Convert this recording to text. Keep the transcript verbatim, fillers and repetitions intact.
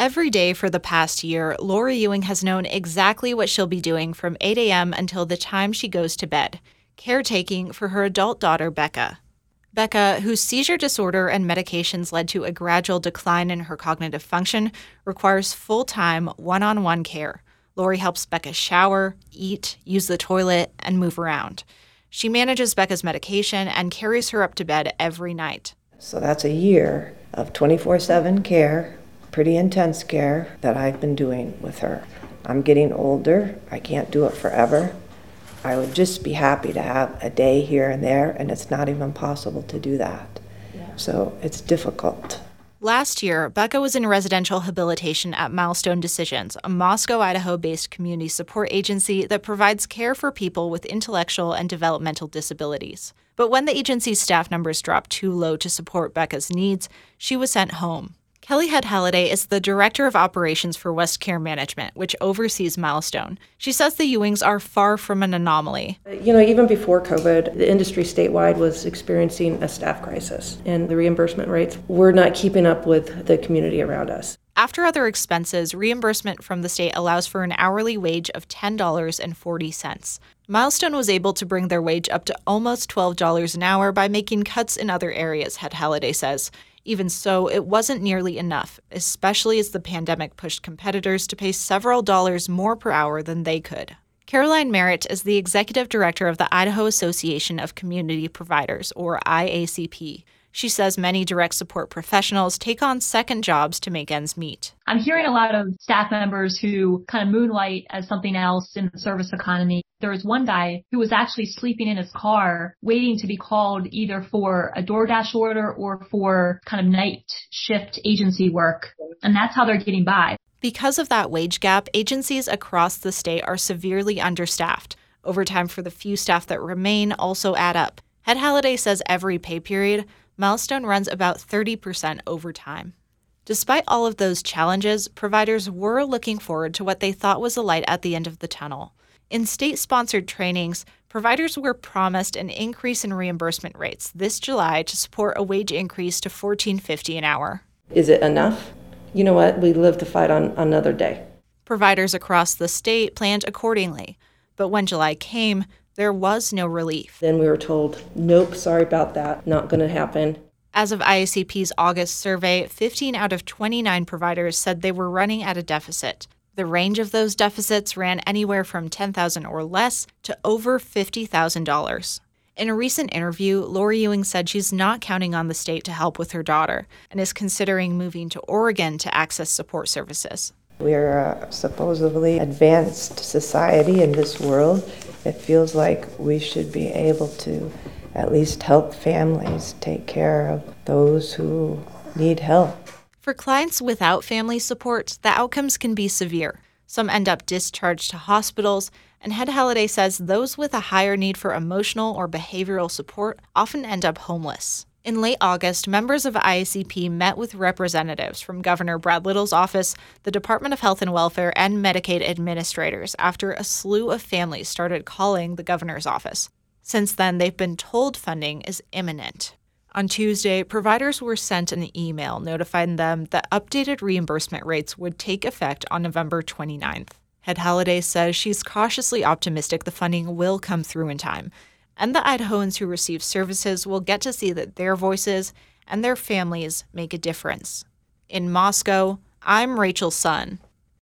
Every day for the past year, Lori Ewing has known exactly what she'll be doing from eight a.m. until the time she goes to bed, caretaking for her adult daughter, Becca. Becca, whose seizure disorder and medications led to a gradual decline in her cognitive function, requires full-time, one-on-one care. Lori helps Becca shower, eat, use the toilet, and move around. She manages Becca's medication and carries her up to bed every night. So that's a year of twenty-four seven care, pretty intense care that I've been doing with her. I'm getting older. I can't do it forever. I would just be happy to have a day here and there, and it's not even possible to do that. Yeah. So it's difficult. Last year, Becca was in residential habilitation at Milestone Decisions, a Moscow, Idaho-based community support agency that provides care for people with intellectual and developmental disabilities. But when the agency's staff numbers dropped too low to support Becca's needs, she was sent home. Kelly Head-Halliday is the Director of Operations for West Care Management, which oversees Milestone. She says the Ewings are far from an anomaly. You know, even before COVID, the industry statewide was experiencing a staff crisis, and the reimbursement rates were not keeping up with the community around us. After other expenses, reimbursement from the state allows for an hourly wage of ten dollars and forty cents. Milestone was able to bring their wage up to almost twelve dollars an hour by making cuts in other areas, Head-Halliday says. Even so, it wasn't nearly enough, especially as the pandemic pushed competitors to pay several dollars more per hour than they could. Caroline Merritt is the executive director of the Idaho Association of Community Providers, or I A C P. She says many direct support professionals take on second jobs to make ends meet. I'm hearing a lot of staff members who kind of moonlight as something else in the service economy. There was one guy who was actually sleeping in his car waiting to be called either for a DoorDash order or for kind of night shift agency work. And that's how they're getting by. Because of that wage gap, agencies across the state are severely understaffed. Overtime for the few staff that remain also add up. Head-Halliday says every pay period, Milestone runs about thirty percent overtime. Despite all of those challenges, providers were looking forward to what they thought was a light at the end of the tunnel. In state-sponsored trainings, providers were promised an increase in reimbursement rates this July to support a wage increase to fourteen fifty an hour. Is it enough? You know what? We live to fight on another day. Providers across the state planned accordingly, but when July came, there was no relief. Then we were told, nope, sorry about that, not going to happen. As of I A C P's August survey, fifteen out of twenty-nine providers said they were running at a deficit. The range of those deficits ran anywhere from ten thousand dollars or less to over fifty thousand dollars. In a recent interview, Lori Ewing said she's not counting on the state to help with her daughter and is considering moving to Oregon to access support services. We're a supposedly advanced society in this world. It feels like we should be able to at least help families take care of those who need help. For clients without family support, the outcomes can be severe. Some end up discharged to hospitals, and Head-Halliday says those with a higher need for emotional or behavioral support often end up homeless. In late August, members of I A C P met with representatives from Governor Brad Little's office, the Department of Health and Welfare, and Medicaid administrators after a slew of families started calling the governor's office. Since then, they've been told funding is imminent. On Tuesday, providers were sent an email notifying them that updated reimbursement rates would take effect on November twenty-ninth. Head-Halliday says she's cautiously optimistic the funding will come through in time, and the Idahoans who receive services will get to see that their voices and their families make a difference. In Moscow, I'm Rachel Sun.